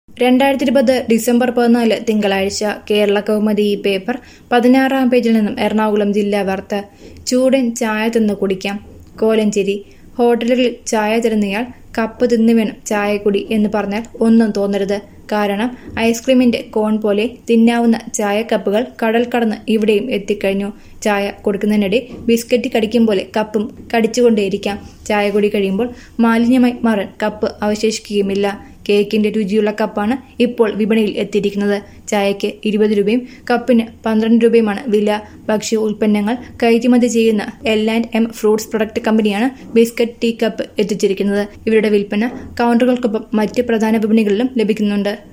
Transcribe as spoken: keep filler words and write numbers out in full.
രണ്ടായിരത്തി ഇരുപത് ഡിസംബർ പതിനാല് തിങ്കളാഴ്ച കേരള കൗമുദി ഈ പേപ്പർ പതിനാറാം പേജിൽ നിന്നും എറണാകുളം ജില്ലാ വാർത്ത. ചൂടൻ ചായ തിന്ന് കുടിക്കാം. കോലഞ്ചേരി. ഹോട്ടലുകളിൽ ചായ തരുന്നയാൾ കപ്പ് തിന്നു വേണം ചായക്കുടി എന്ന് പറഞ്ഞാൽ ഒന്നും തോന്നരുത്. കാരണം ഐസ്ക്രീമിന്റെ കോൺ പോലെ തിന്നാവുന്ന ചായക്കപ്പുകൾ കടൽ കടന്ന് ഇവിടെയും എത്തിക്കഴിഞ്ഞു. ചായ കൊടുക്കുന്നതിനിടെ ബിസ്ക്കറ്റ് കടിക്കും പോലെ കപ്പും കടിച്ചുകൊണ്ടേയിരിക്കാം. ചായ കുടി കഴിയുമ്പോൾ മാലിന്യമായി മാറാൻ കപ്പ് അവശേഷിക്കുകയുമില്ല. കേക്കിന്റെ രുചിയുള്ള കപ്പാണ് ഇപ്പോൾ വിപണിയിൽ എത്തിയിരിക്കുന്നത്. ചായയ്ക്ക് ഇരുപത് രൂപയും കപ്പിന് പന്ത്രണ്ട് രൂപയുമാണ് വില. ഭക്ഷ്യ ഉൽപ്പന്നങ്ങൾ കയറ്റുമതി ചെയ്യുന്ന L and M fruits product കമ്പനിയാണ് ബിസ്ക്കറ്റ് ടീ കപ്പ് എത്തിച്ചിരിക്കുന്നത്. ഇവരുടെ വിൽപ്പന കൗണ്ടറുകൾക്കൊപ്പം മറ്റ് പ്രധാന വിപണികളിലും ലഭിക്കുന്നുണ്ട്.